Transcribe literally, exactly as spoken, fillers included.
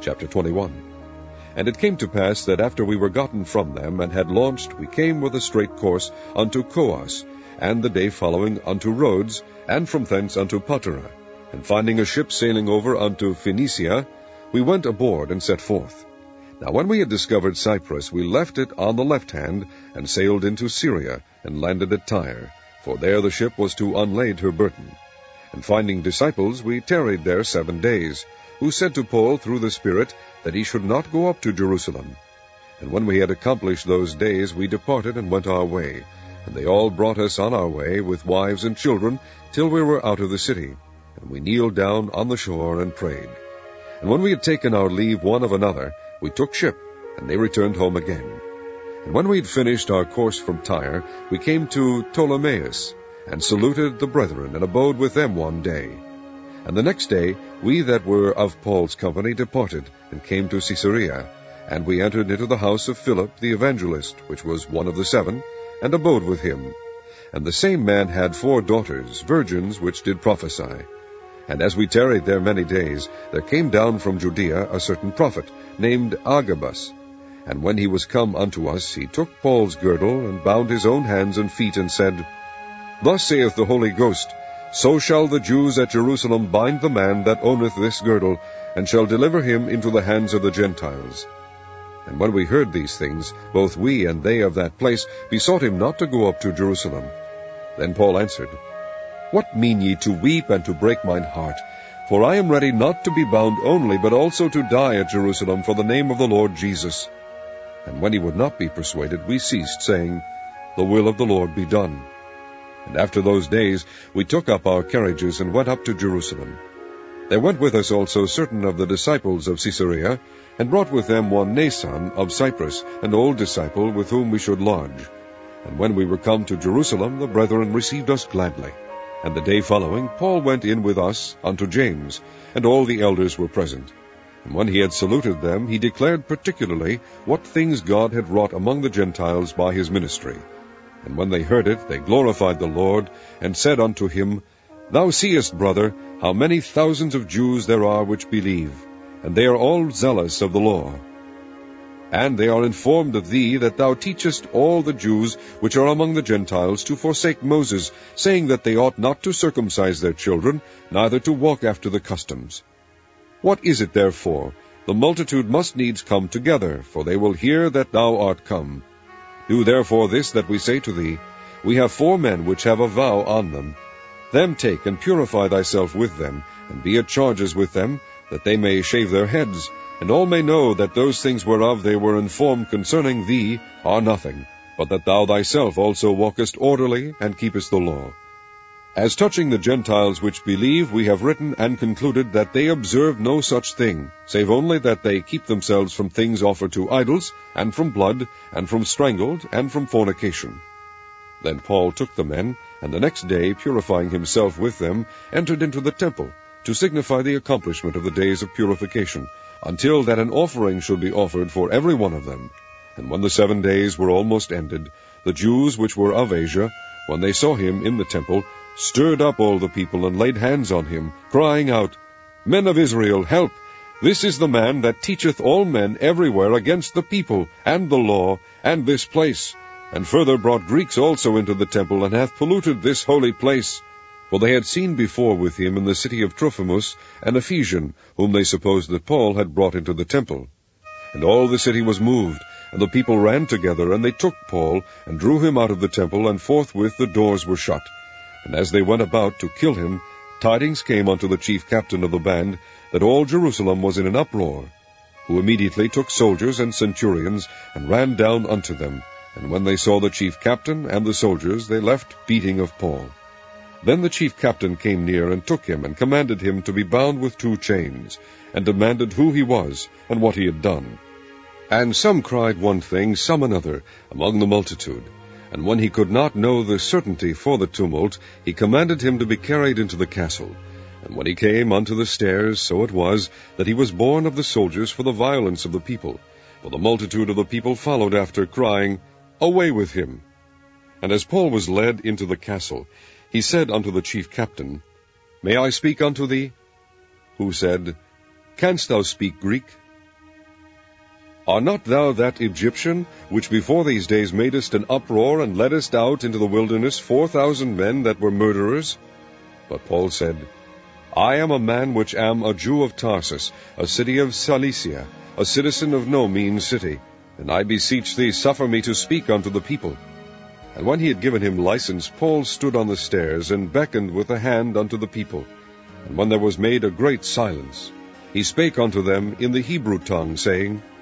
Chapter twenty-one. And it came to pass that after we were gotten from them, and had launched, we came with a straight course unto Coos, and the day following unto Rhodes, and from thence unto Patara. And finding a ship sailing over unto Phoenicia, we went aboard and set forth. Now when we had discovered Cyprus, we left it on the left hand, and sailed into Syria, and landed at Tyre, for there the ship was to unlade her burden. And finding disciples, we tarried there seven days, who said to Paul through the Spirit that he should not go up to Jerusalem. And when we had accomplished those days, we departed and went our way. And they all brought us on our way with wives and children, till we were out of the city. And we kneeled down on the shore and prayed. And when we had taken our leave one of another, we took ship, and they returned home again. And when we had finished our course from Tyre, we came to Ptolemais, and saluted the brethren, and abode with them one day. And the next day we that were of Paul's company departed, and came to Caesarea. And we entered into the house of Philip the evangelist, which was one of the seven, and abode with him. And the same man had four daughters, virgins, which did prophesy. And as we tarried there many days, there came down from Judea a certain prophet, named Agabus. And when he was come unto us, he took Paul's girdle, and bound his own hands and feet, and said, Thus saith the Holy Ghost, So shall the Jews at Jerusalem bind the man that owneth this girdle, and shall deliver him into the hands of the Gentiles. And when we heard these things, both we and they of that place besought him not to go up to Jerusalem. Then Paul answered, What mean ye to weep and to break mine heart? For I am ready not to be bound only, but also to die at Jerusalem for the name of the Lord Jesus. And when he would not be persuaded, we ceased, saying, The will of the Lord be done. And after those days we took up our carriages, and went up to Jerusalem. There went with us also certain of the disciples of Caesarea, and brought with them one Nason of Cyprus, an old disciple, with whom we should lodge. And when we were come to Jerusalem, the brethren received us gladly. And the day following Paul went in with us unto James, and all the elders were present. And when he had saluted them, he declared particularly what things God had wrought among the Gentiles by his ministry. And when they heard it, they glorified the Lord, and said unto him, Thou seest, brother, how many thousands of Jews there are which believe, and they are all zealous of the law. And they are informed of thee, that thou teachest all the Jews which are among the Gentiles to forsake Moses, saying that they ought not to circumcise their children, neither to walk after the customs. What is it therefore? The multitude must needs come together, for they will hear that thou art come. Do therefore this that we say to thee, We have four men which have a vow on them. Them take, and purify thyself with them, and be at charges with them, that they may shave their heads, and all may know that those things whereof they were informed concerning thee are nothing, but that thou thyself also walkest orderly, and keepest the law. As touching the Gentiles which believe, we have written and concluded that they observe no such thing, save only that they keep themselves from things offered to idols, and from blood, and from strangled, and from fornication. Then Paul took the men, and the next day, purifying himself with them, entered into the temple, to signify the accomplishment of the days of purification, until that an offering should be offered for every one of them. And when the seven days were almost ended, the Jews which were of Asia, when they saw him in the temple, stirred up all the people, and laid hands on him, crying out, Men of Israel, help! This is the man that teacheth all men everywhere against the people, and the law, and this place, and further brought Greeks also into the temple, and hath polluted this holy place. For they had seen before with him in the city of Trophimus an Ephesian, whom they supposed that Paul had brought into the temple. And all the city was moved, and the people ran together, and they took Paul, and drew him out of the temple, and forthwith the doors were shut. And as they went about to kill him, tidings came unto the chief captain of the band, that all Jerusalem was in an uproar, who immediately took soldiers and centurions, and ran down unto them. And when they saw the chief captain and the soldiers, they left beating of Paul. Then the chief captain came near, and took him, and commanded him to be bound with two chains, and demanded who he was, and what he had done. And some cried one thing, some another, among the multitude. And when he could not know the certainty for the tumult, he commanded him to be carried into the castle. And when he came unto the stairs, so it was, that he was borne of the soldiers for the violence of the people. For the multitude of the people followed after, crying, Away with him! And as Paul was led into the castle, he said unto the chief captain, May I speak unto thee? Who said, Canst thou speak Greek? Art not thou that Egyptian, which before these days madest an uproar, and leddest out into the wilderness four thousand men that were murderers? But Paul said, I am a man which am a Jew of Tarsus, a city of Cilicia, a citizen of no mean city, and I beseech thee, suffer me to speak unto the people. And when he had given him license, Paul stood on the stairs, and beckoned with the hand unto the people. And when there was made a great silence, he spake unto them in the Hebrew tongue, saying,